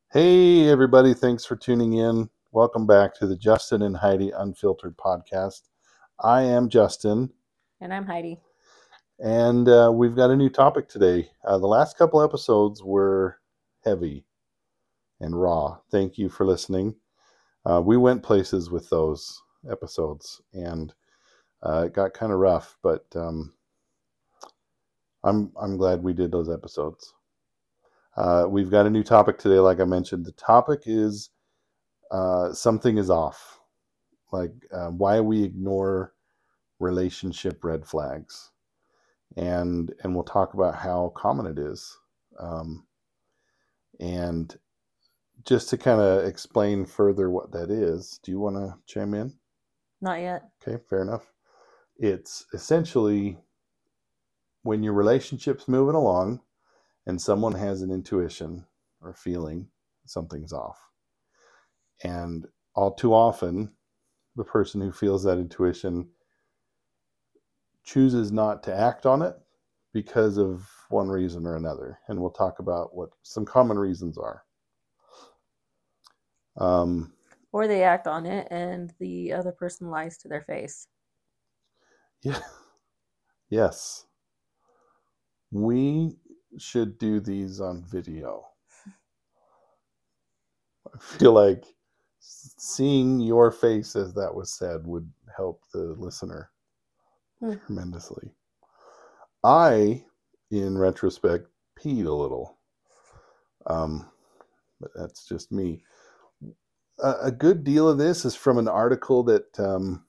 Hey, everybody. Thanks for tuning in. Welcome back to the Justin and Heidi Unfiltered podcast. I am Justin, And I'm Heidi. and we've got a new topic today. The last couple episodes were heavy and raw. Thank you for listening. We went places with those episodes, and it got kind of rough, but I'm glad we did those episodes. We've got a new topic today, like I mentioned. The topic is something is off, like why we ignore relationship red flags, and we'll talk about how common it is, um, and just to kind of explain further what that is. Do you want to chime in? Not yet. Okay, fair enough. It's essentially when your relationship's moving along and someone has an intuition or feeling something's off, and all too often the person who feels that intuition chooses not to act on it because of one reason or another. And we'll talk about what some common reasons are. Um, Or they act on it and the other person lies to their face. yeah, yes, we should do these on video. I feel like seeing your face as that was said would help the listener tremendously. I, in retrospect, peed a little, but that's just me. A good deal of this is from an article that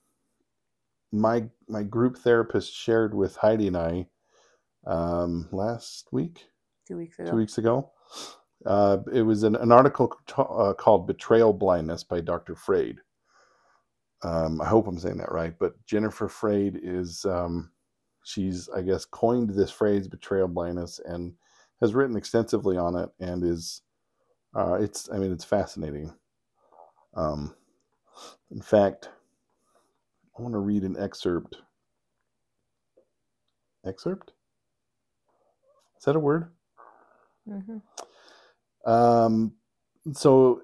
my group therapist shared with Heidi and I last week, 2 weeks 2 weeks ago. ago. It was an article called "Betrayal Blindness" by Dr. Freyd. I hope I'm saying that right, but Jennifer Freyd is she's, I guess, coined this phrase "betrayal blindness" and has written extensively on it, and is it's fascinating. Um, in fact, I want to read an excerpt. Excerpt? Is that a word? Mm-hmm. Um, so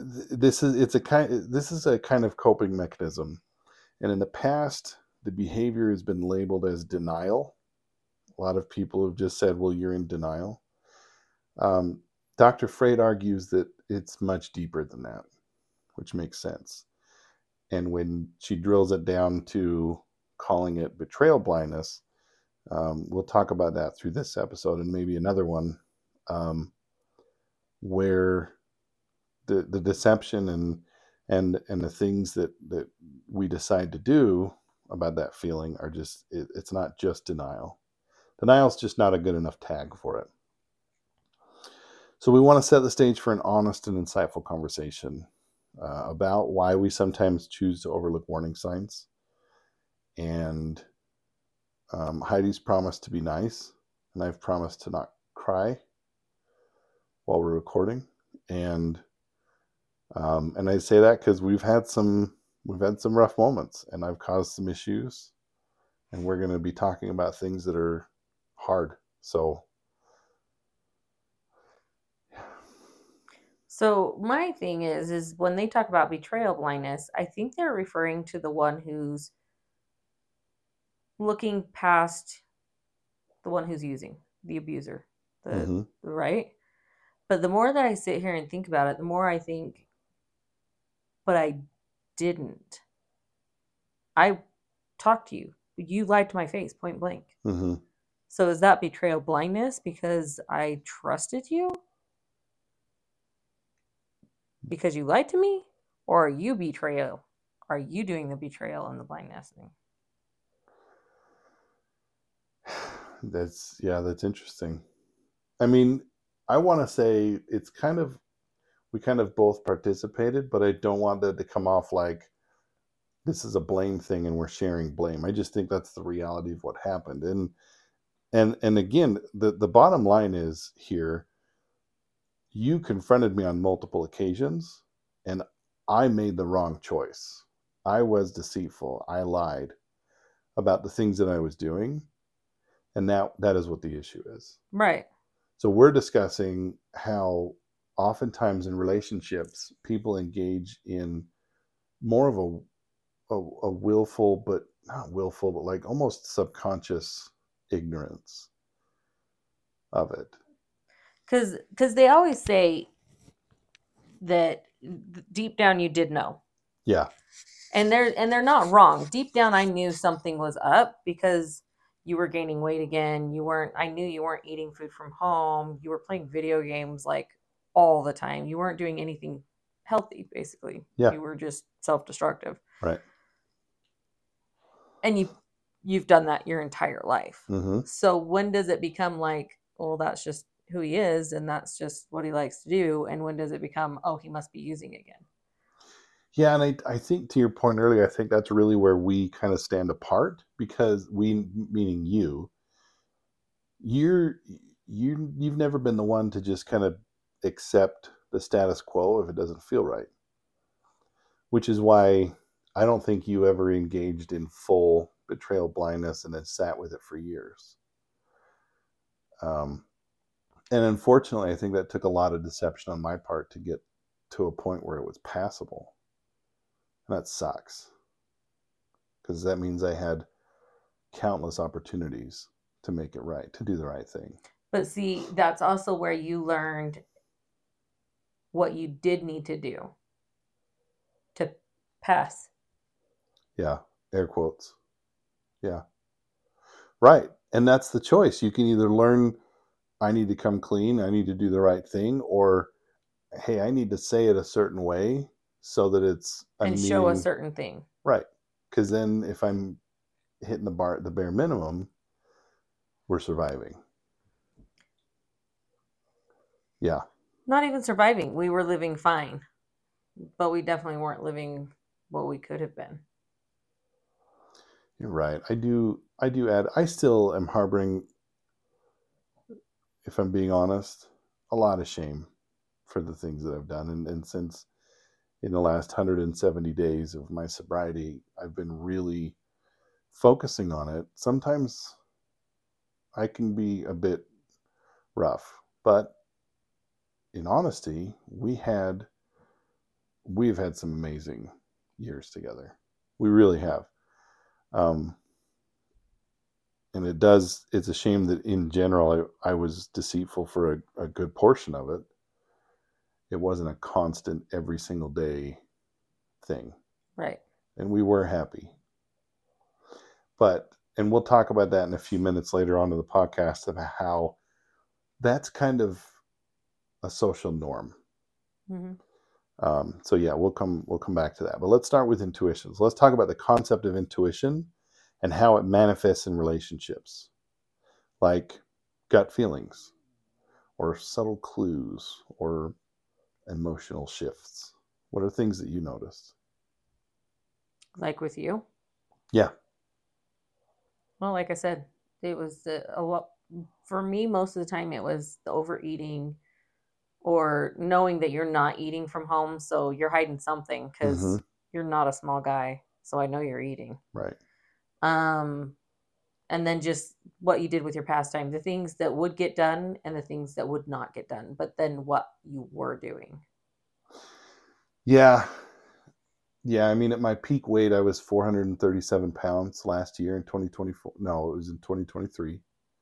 this is a kind of coping mechanism, and in the past, the behavior has been labeled as denial. A lot of people have just said, "Well, you're in denial." Um, Dr. Freyd argues that it's much deeper than that, which makes sense. And when she drills it down to calling it betrayal blindness, we'll talk about that through this episode and maybe another one, where the deception and the things that we decide to do about that feeling are just it's not just denial. Denial's just not a good enough tag for it. So we want to set the stage for an honest and insightful conversation about why we sometimes choose to overlook warning signs. And Heidi's promised to be nice, and I've promised to not cry while we're recording. And I say that because we've had some rough moments, and I've caused some issues, and we're going to be talking about things that are hard. So my thing is when they talk about betrayal blindness, I think they're referring to the one who's looking past the one who's using, the abuser, Mm-hmm. the right. But the more that I sit here and think about it, the more I think, but I didn't. I talked to you. You lied to my face, point blank. Mm-hmm. So is that betrayal blindness because I trusted you? Because you lied to me? Or are you betrayal? Are you doing the betrayal and the blindness thing? That's interesting. I mean, I want to say it's kind of we kind of both participated, but I don't want that to come off like this is a blame thing and we're sharing blame. I just think that's the reality of what happened. And again, the bottom line is here, you confronted me on multiple occasions, and I made the wrong choice. I was deceitful. I lied about the things that I was doing, and that is what the issue is. Right. So we're discussing how oftentimes in relationships, people engage in more of a willful, but not willful, but like almost subconscious ignorance of it. Because they always say that deep down you did know. Yeah. And they're not wrong. Deep down I knew something was up because you were gaining weight again. I knew you weren't eating food from home. You were playing video games like all the time. You weren't doing anything healthy basically. Yeah. You were just self-destructive. Right. And you've done that your entire life. Mm-hmm. So when does it become like, well, that's just who he is and that's just what he likes to do, and when does it become, oh, he must be using again? Yeah, and I think to your point earlier, I think that's really where we kind of stand apart, because we, meaning you're you've never been the one to just kind of accept the status quo if it doesn't feel right, which is why I don't think you ever engaged in full betrayal blindness and then sat with it for years. And unfortunately, I think that took a lot of deception on my part to get to a point where it was passable. And that sucks, because that means I had countless opportunities to make it right, to do the right thing. But see, that's also where you learned what you did need to do to pass. Yeah, air quotes. Yeah. Right. And that's the choice. You can either learn, I need to come clean, I need to do the right thing, or hey, I need to say it a certain way so that it's And show a unmeaning. certain thing. Right. Because then if I'm hitting the bare minimum, we're surviving. Yeah. Not even surviving. We were living fine, but we definitely weren't living what we could have been. You're right. I do add, I still am harboring, if I'm being honest, a lot of shame for the things that I've done. And since in the last 170 days of my sobriety, I've been really focusing on it. Sometimes I can be a bit rough, but in honesty, we've had some amazing years together. We really have. Um, and it's a shame that in general, I was deceitful for a good portion of it. It wasn't a constant every single day thing. Right. And we were happy. And we'll talk about that in a few minutes later on in the podcast, about how that's kind of a social norm. Mm-hmm. So yeah, we'll come back to that. But let's start with intuition. So let's talk about the concept of intuition and how it manifests in relationships, like gut feelings, or subtle clues, or emotional shifts. What are things that you noticed? Like with you? Yeah. Well, like I said, it was a lot for me. Most of the time, it was the overeating or knowing that you're not eating from home, so you're hiding something because Mm-hmm. you're not a small guy, so I know you're eating. Right. Um, and then just what you did with your pastime, the things that would get done and the things that would not get done, but then what you were doing. Yeah. Yeah. I mean, at my peak weight, I was 437 pounds last year in 2024. No, it was in 2023.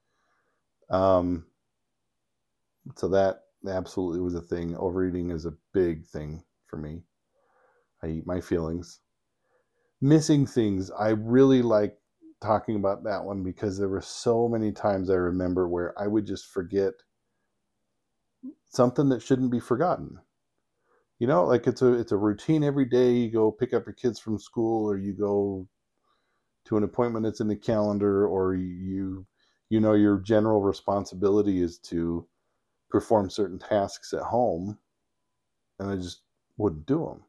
So that absolutely was a thing. Overeating is a big thing for me. I eat my feelings. Missing things, I really like talking about that one, because there were so many times I remember where I would just forget something that shouldn't be forgotten. Like it's a routine every day. You go pick up your kids from school, or you go to an appointment that's in the calendar, or your general responsibility is to perform certain tasks at home, and I just wouldn't do them.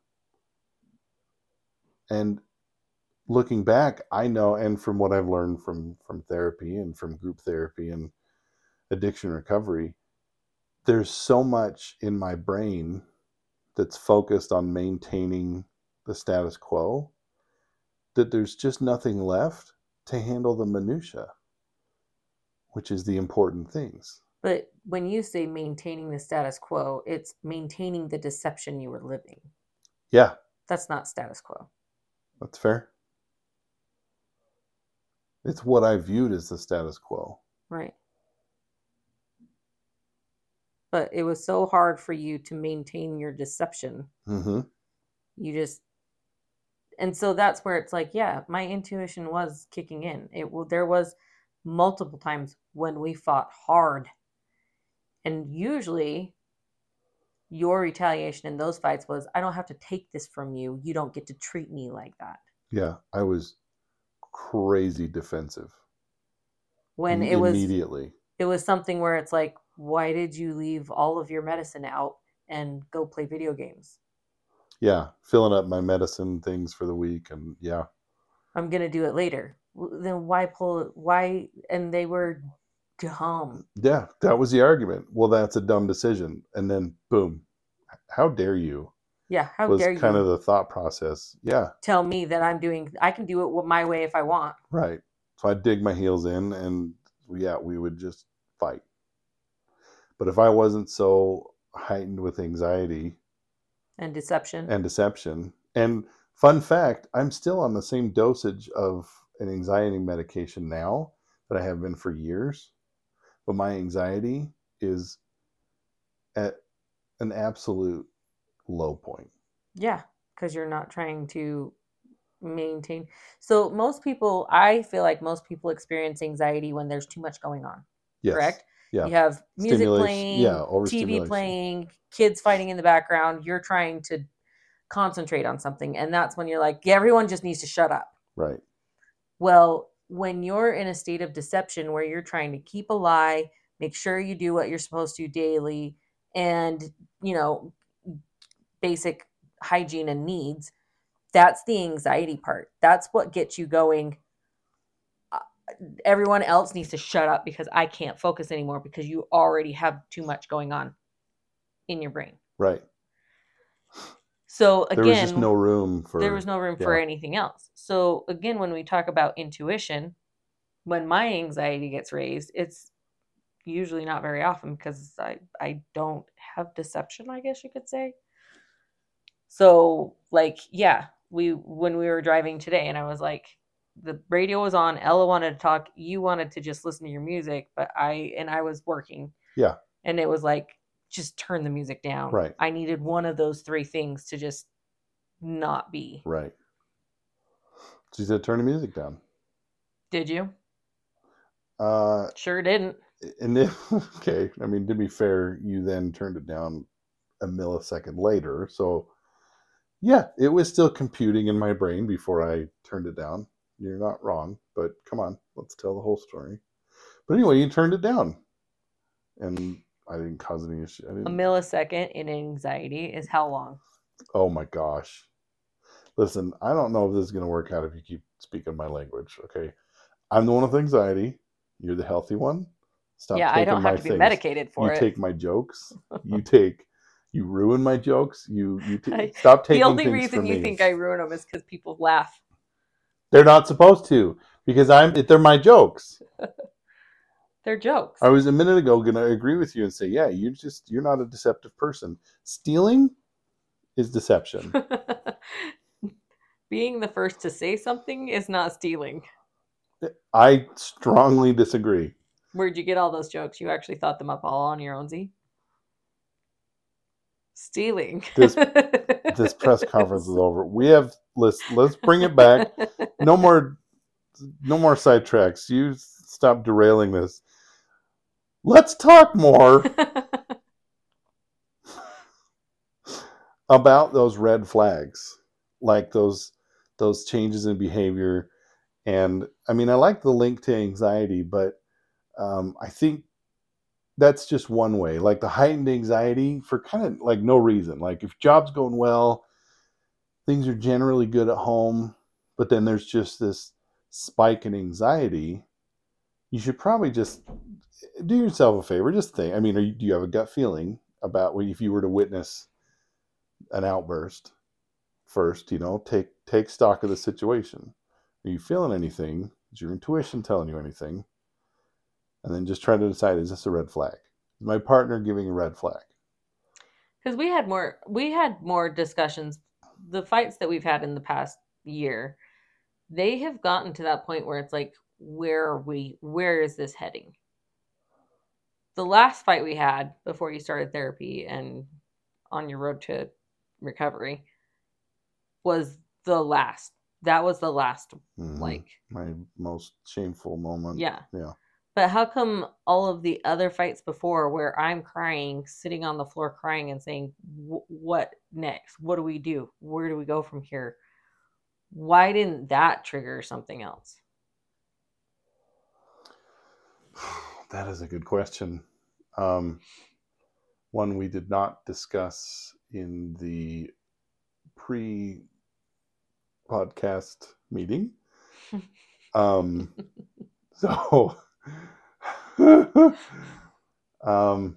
And looking back, I know, and from what I've learned from therapy and from group therapy and addiction recovery, there's so much in my brain that's focused on maintaining the status quo that there's just nothing left to handle the minutia, which is the important things. But when you say maintaining the status quo, it's maintaining the deception you were living. Yeah, That's not status quo. that's fair. It's what I viewed as the status quo. Right. But it was so hard for you to maintain your deception. Mm-hmm. You just, and so that's where it's like, yeah, my intuition was kicking in. There was multiple times when we fought hard. And usually your retaliation in those fights was, I don't have to take this from you. You don't get to treat me like that. Yeah, I was crazy defensive When immediately. it was something where it's like, why did you leave all of your medicine out and go play video games? Yeah, filling up my medicine things for the week, and yeah. I'm gonna do it later. Then why pull it? Why? And they were dumb. Yeah, that was the argument. Well, that's a dumb decision. And then boom, how dare you? Yeah, how Was dare kind of you the thought process. Yeah, tell me that I can do it my way if I want. right. So I'd dig my heels in, and yeah, we would just fight. But if I wasn't so heightened with anxiety And deception. and deception, and fun fact, I'm still on the same dosage of an anxiety medication now that I have been for years, but my anxiety is at an absolute low point. Yeah, because you're not trying to maintain. So most people, I feel like most people experience anxiety when there's too much going on. Yes. Correct? Yeah. You have music Stimulation. Yeah. playing, TV Overstimulation. playing, kids fighting in the background. You're trying to concentrate on something, and that's when you're like, yeah, everyone just needs to shut up. Right. Well, when you're in a state of deception where you're trying to keep a lie, make sure you do what you're supposed to daily, and you know, basic hygiene and needs, that's the anxiety part. That's what gets you going. Everyone else needs to shut up because I can't focus anymore because you already have too much going on in your brain. Right. So There was just no again, room for. there was no room for anything else. So again, when we talk about intuition, when my anxiety gets raised, it's usually not very often because I don't have deception, I guess you could say. So like, yeah, when we were driving today and I was like, the radio was on, Ella wanted to talk, you wanted to just listen to your music, but I was working. Yeah. And it was like, just turn the music down. Right. I needed one of those three things to just not be. Right. She said, turn the music down. Did you? Uh, Sure didn't. And then, okay, I mean, to be fair, you then turned it down a millisecond later. So, yeah, it was still computing in my brain before I turned it down. You're not wrong, but come on, let's tell the whole story. But anyway, you turned it down, and I didn't cause any issue. A millisecond in anxiety is how long? Oh my gosh. Listen, I don't know if this is going to work out if you keep speaking my language, okay? I'm the one with anxiety. You're the healthy one. Stop taking I don't have to be medicated for it. You take my jokes. You ruin my jokes. Stop taking things from me. The only reason you think I ruin them is because people laugh. They're not supposed to, because they're my jokes. They're jokes. I was a minute ago going to agree with you and say, yeah, you're not a deceptive person. Stealing is deception. Being the first to say something is not stealing. I strongly disagree. Where'd you get all those jokes? You actually thought them up all on your own, Z? Stealing. This press conference is over. Let's bring it back. No more sidetracks. You stop derailing this. Let's talk more about those red flags, like those changes in behavior. And I mean, I like the link to anxiety, but I think that's just one way. Like the heightened anxiety for kind of like no reason. Like if job's going well, things are generally good at home, but then there's just this spike in anxiety. You should probably just do yourself a favor. Just think. I mean, do you have a gut feeling about if you were to witness an outburst? First, take stock of the situation. Are you feeling anything? Is your intuition telling you anything? And then just try to decide, is this a red flag? Is my partner giving a red flag? Because we had more discussions. The fights that we've had in the past year, they have gotten to that point where it's like, where are we? Where is this heading? The last fight we had before you started therapy and on your road to recovery was the last. That was the last, Mm-hmm. like, My most shameful moment. yeah. Yeah. But how come all of the other fights before where I'm crying, sitting on the floor crying and saying, what next? What do we do? Where do we go from here? Why didn't that trigger something else? That is a good question. Um, One we did not discuss in the pre podcast meeting. So, um,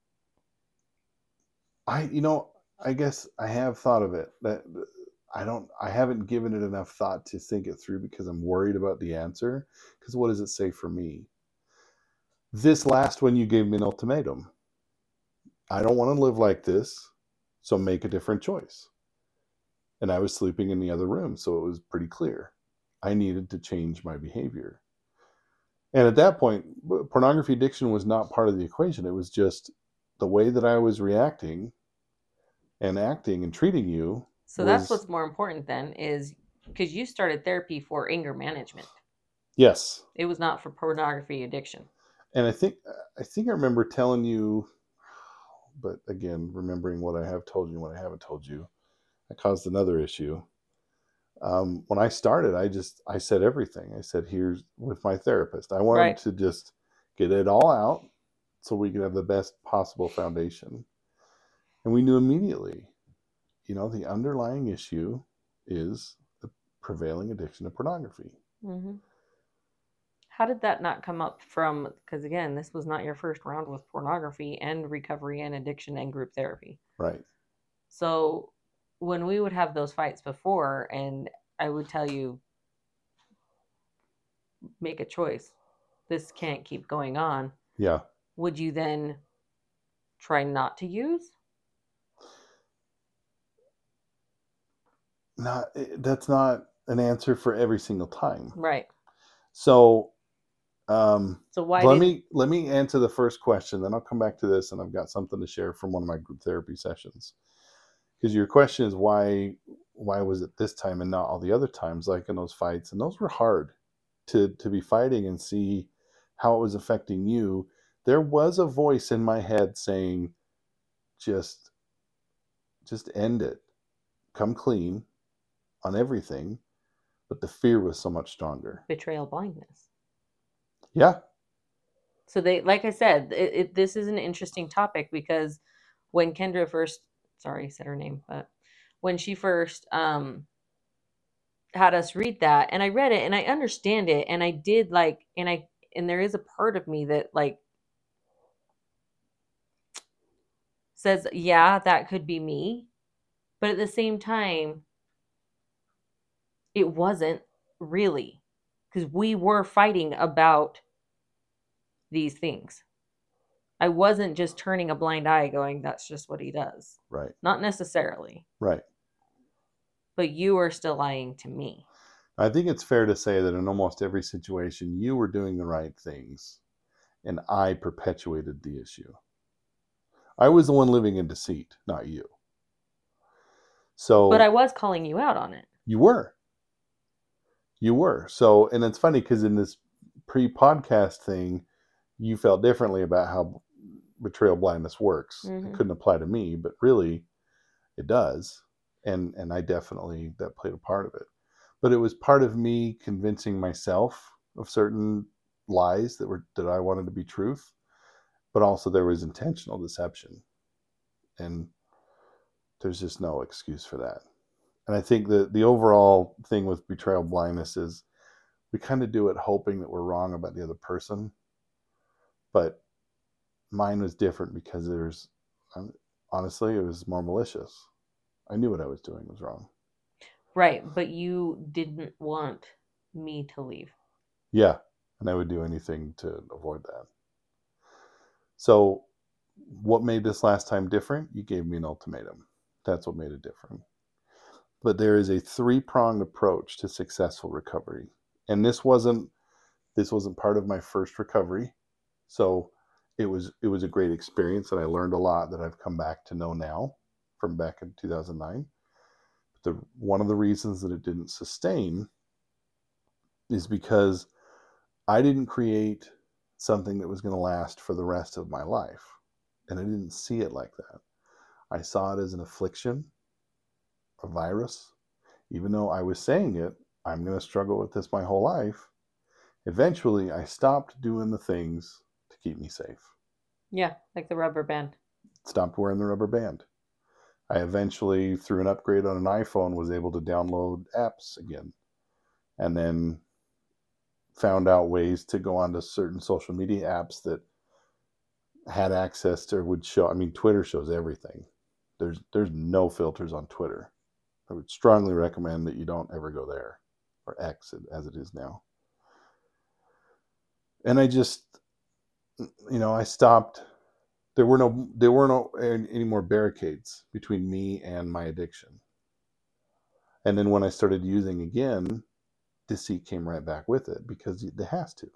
I guess I have thought of it. That I haven't given it enough thought to think it through because I'm worried about the answer. Because what does it say for me? This last one, you gave me an ultimatum. I don't want to live like this, so make a different choice. And I was sleeping in the other room, so it was pretty clear. I needed to change my behavior. And at that point, pornography addiction was not part of the equation. It was just the way that I was reacting and acting and treating you So that's was, what's more important then, is because you started therapy for anger management. yes. It was not for pornography addiction. And I think I remember telling you, but again, remembering what I have told you and what I haven't told you, I caused another issue. When I started, I said everything. I said, here's with my therapist. I wanted Right. to just get it all out so we could have the best possible foundation. And we knew immediately, the underlying issue is the prevailing addiction to pornography. Mm-hmm. How did that not come up from? Because again, this was not your first round with pornography and recovery and addiction and group therapy. Right. So when we would have those fights before, and I would tell you, make a choice. This can't keep going on. Yeah. Would you then try not to use? That's not an answer for every single time. Right. So So why let didn't? me answer the first question, then I'll come back to this, and I've got something to share from one of my group therapy sessions. Because your question is why was it this time and not all the other times, like in those fights, and those were hard to be fighting and see how it was affecting you. There was a voice in my head saying, just just end it, come clean on everything, but the fear was so much stronger. Betrayal blindness. Yeah. So they, like I said, this is an interesting topic because when Kendra first, sorry, I said her name, but when she first had us read that, and I read it and I understand it, and I did like, and there is a part of me that like says, yeah, that could be me, but at the same time, it wasn't really, because we were fighting about these things. I wasn't just turning a blind eye going, that's just what he does. Right. Not necessarily. Right. But you are still lying to me. I think it's fair to say that in almost every situation, you were doing the right things, and I perpetuated the issue. I was the one living in deceit, not you. But I So was calling you out on it. you were. You were. So, and it's funny because in this pre podcast thing, you felt differently about how betrayal blindness works. It Mm-hmm. couldn't apply to me, but really it does. And I definitely, that played a part of it. But it was part of me convincing myself of certain lies that I wanted to be truth, but also there was intentional deception. And there's just no excuse for that. And I think that the overall thing with betrayal blindness is we kind of do it hoping that we're wrong about the other person. But mine was different because honestly, it was more malicious. I knew what I was doing was wrong. Right. But you didn't want me to leave. Yeah. And I would do anything to avoid that. So What made this last time different? You gave me an ultimatum. That's what made it different. But there is a three-pronged approach to successful recovery. And this wasn't part of my first recovery. So it was a great experience, and I learned a lot that I've come back to know now from back in 2009. One of the reasons that it didn't sustain is because I didn't create something that was going to last for the rest of my life. And I didn't see it like that. I saw it as an affliction, a virus. Even though I was saying it, I'm going to struggle with this my whole life. Eventually, I stopped doing the things to keep me safe. Yeah, like the rubber band. Stopped wearing the rubber band. I eventually, through an upgrade on an iPhone, was able to download apps again. And then found out ways to go onto certain social media apps that had access to, would show. I mean, Twitter shows everything. There's no filters on Twitter. I would strongly recommend that you don't ever go there, or X as it is now. And I just, I stopped. There were no any more barricades between me and my addiction. And then when I started using again, deceit came right back with it because it has to.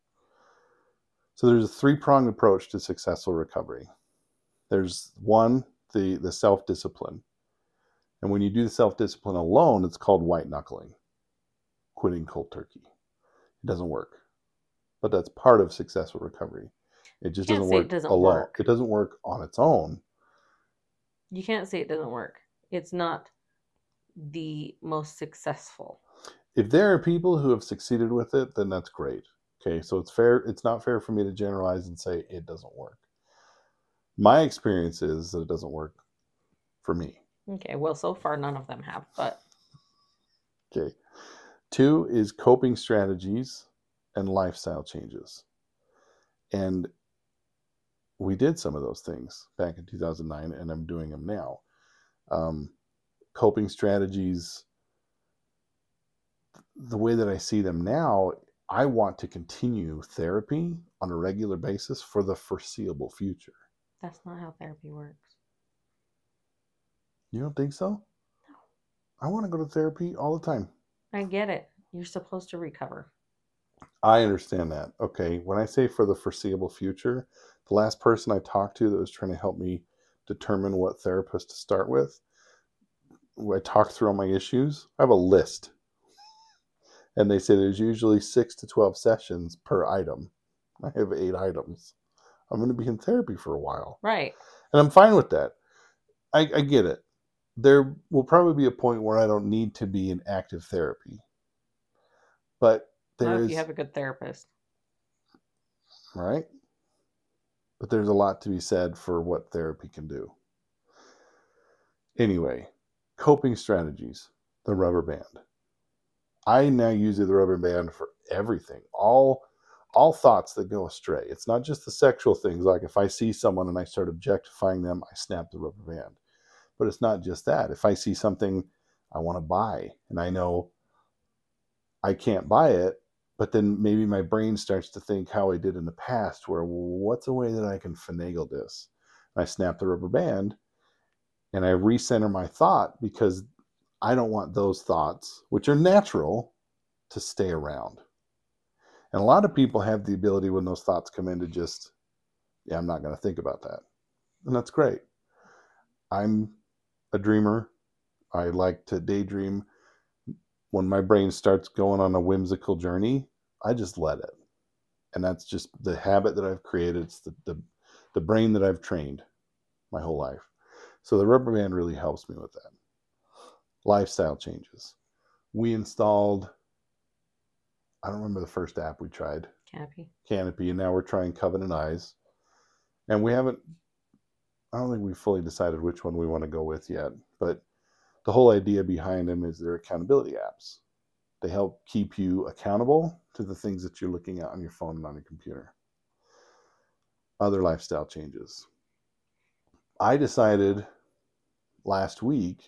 So there's a three-pronged approach to successful recovery. There's one, the self-discipline. And when you do the self-discipline alone, it's called white knuckling, quitting cold turkey. It doesn't work. But that's part of successful recovery. It just You can't doesn't say it work doesn't alone. work. It doesn't work on its own. You can't say it doesn't work. It's not the most successful. If there are people who have succeeded with it, then that's great. Okay, so it's not fair for me to generalize and say it doesn't work. My experience is that it doesn't work for me. Okay, well, so far none of them have, but Okay. Two is coping strategies and lifestyle changes. And we did some of those things back in 2009, and I'm doing them now. Um, Coping strategies, the way that I see them now, I want to continue therapy on a regular basis for the foreseeable future. that's not how therapy works. You don't think so? No. I want to go to therapy all the time. I get it. You're supposed to recover. I understand that. Okay. When I say for the foreseeable future, the last person I talked to that was trying to help me determine what therapist to start with, I talked through all my issues. I have a list. And they say there's usually 6 to 12 sessions per item. I have 8 items. I'm going to be in therapy for a while. Right. And I'm fine with that. I get it. There will probably be a point where I don't need to be in active therapy. But Not there if you is, have a good therapist. right? But there's a lot to be said for what therapy can do. Anyway, coping strategies, the rubber band. I now use the rubber band for everything. All thoughts that go astray. It's not just the sexual things. Like if I see someone and I start objectifying them, I snap the rubber band. But it's not just that. If I see something I want to buy and I know I can't buy it, but then maybe my brain starts to think how I did in the past, where what's a way that I can finagle this? And I snap the rubber band and I recenter my thought because I don't want those thoughts, which are natural, to stay around. And a lot of people have the ability when those thoughts come in to just, yeah, I'm not going to think about that. And that's great. I'm a dreamer. I like to daydream. When my brain starts going on a whimsical journey, I just let it. And that's just the habit that I've created. It's the brain that I've trained my whole life. So the rubber band really helps me with that. Lifestyle changes. We installed, I don't remember the first app we tried, Canopy, and now we're trying Covenant Eyes. And I don't think we fully decided which one we want to go with yet. But the whole idea behind them is they're accountability apps. They help keep you accountable to the things that you're looking at on your phone and on your computer. Other lifestyle changes. I decided last week,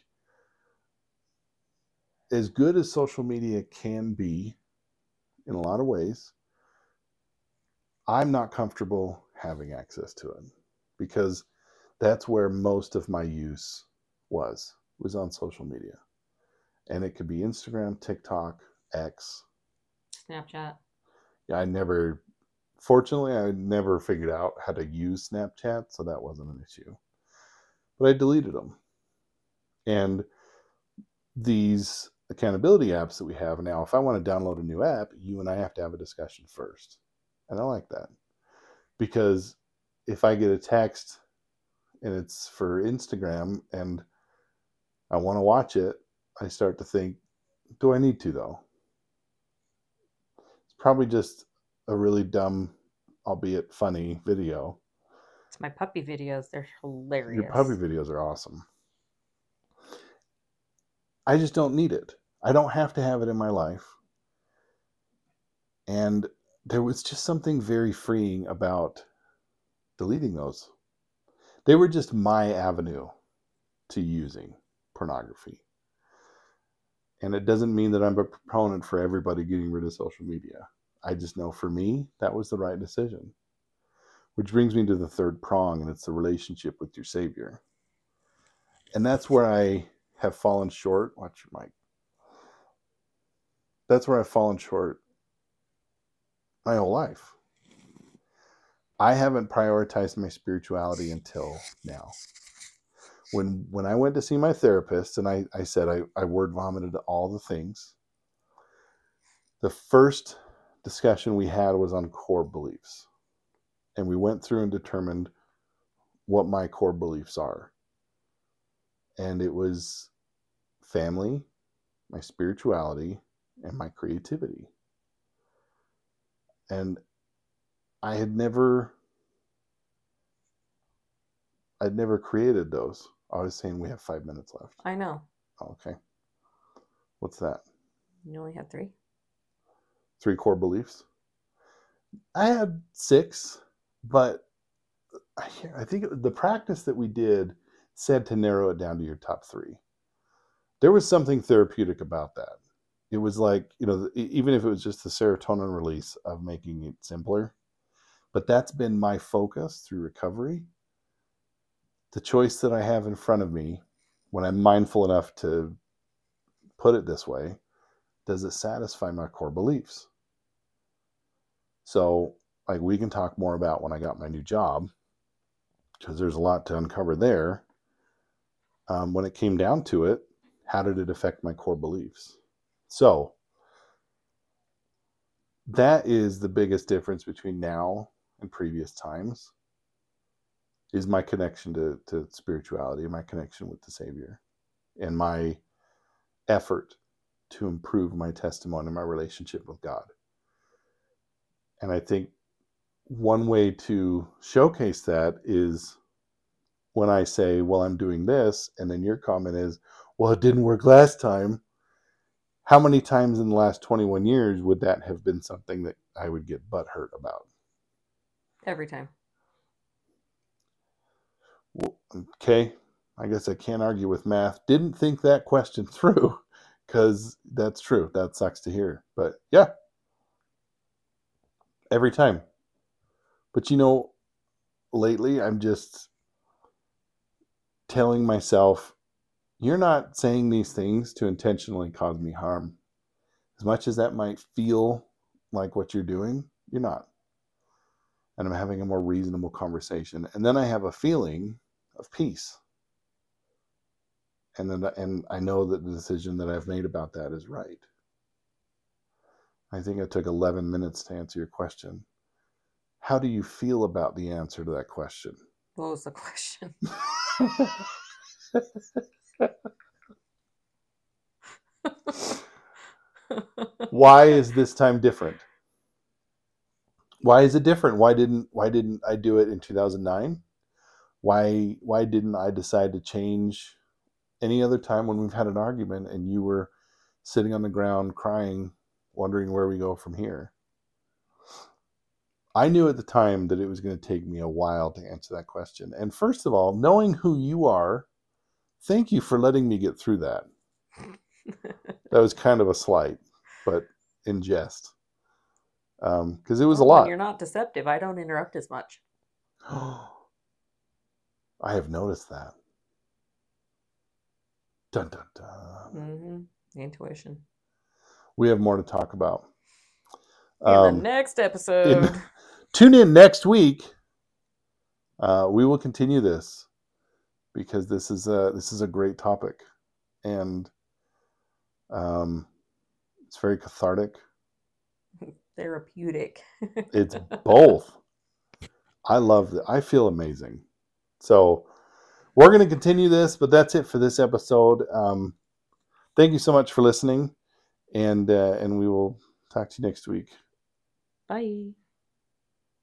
as good as social media can be in a lot of ways, I'm not comfortable having access to it. because that's where most of my use was on social media. And it could be Instagram, TikTok, X. Snapchat. Yeah, fortunately, I never figured out how to use Snapchat, so that wasn't an issue. But I deleted them. And these accountability apps that we have now, if I want to download a new app, you and I have to have a discussion first. And I like that. Because if I get a text and it's for Instagram and I want to watch it, I start to think, do I need to though? It's probably just a really dumb, albeit funny video. It's my puppy videos. They're Your puppy hilarious. videos are awesome. I just don't need it. I don't have to have it in my life. And there was just something very freeing about deleting those. They were just my avenue to using pornography. And it doesn't mean that I'm a proponent for everybody getting rid of social media. I just know for me, that was the right decision. Which brings me to the third prong, and it's the relationship with your Savior. And that's where I have fallen short. Watch your mic. That's where I've fallen short my whole life. I haven't prioritized my spirituality until now. When I went to see my therapist, and I said I word vomited all the things, the first discussion we had was on core beliefs. And we went through and determined what my core beliefs are. And it was family, my spirituality, and my creativity. And I'd never created those. I was saying we have 5 minutes left. I know. Oh, okay. What's that? You only have 3? 3 core beliefs? I had 6, but I think the practice that we did said to narrow it down to your top 3. There was something therapeutic about that. It was like, even if it was just the serotonin release of making it simpler, but that's been my focus through recovery. The choice that I have in front of me, when I'm mindful enough to put it this way, does it satisfy my core beliefs? So, like, we can talk more about when I got my new job, because there's a lot to uncover there. When it came down to it, how did it affect my core beliefs? So, that is the biggest difference between now and previous times, is my connection to spirituality, and my connection with the Savior, and my effort to improve my testimony and my relationship with God. And I think one way to showcase that is when I say, well, I'm doing this, and then your comment is, well, it didn't work last time. How many times in the last 21 years would that have been something that I would get butthurt about? Every time. Well, okay, I guess I can't argue with math. Didn't think that question through, because that's true. That sucks to hear. But yeah, every time. But lately I'm just telling myself, you're not saying these things to intentionally cause me harm. As much as that might feel like what you're doing, you're not. And I'm having a more reasonable conversation. And then I have a feeling of peace. And I know that the decision that I've made about that is right. I think I took 11 minutes to answer your question. How do you feel about the answer to that question? What was the question? Why is this time different? Why is it different? Why didn't I do it in 2009? Why didn't I decide to change any other time when we've had an argument and you were sitting on the ground crying, wondering where we go from here? I knew at the time that it was going to take me a while to answer that question. And first of all, knowing who you are, thank you for letting me get through that. That was kind of a slight, but in jest. Because it was a When lot. you're not deceptive, I don't interrupt as much. I have noticed that. Dun, dun, dun. Mm-hmm. Intuition. We have more to talk about. In the next episode. Tune in next week. We will continue this because this is a great topic, and it's very cathartic. Therapeutic. It's both. I love it. I feel amazing. So we're going to continue this, but that's it for this episode. Thank you so much for listening, and we will talk to you next week. Bye.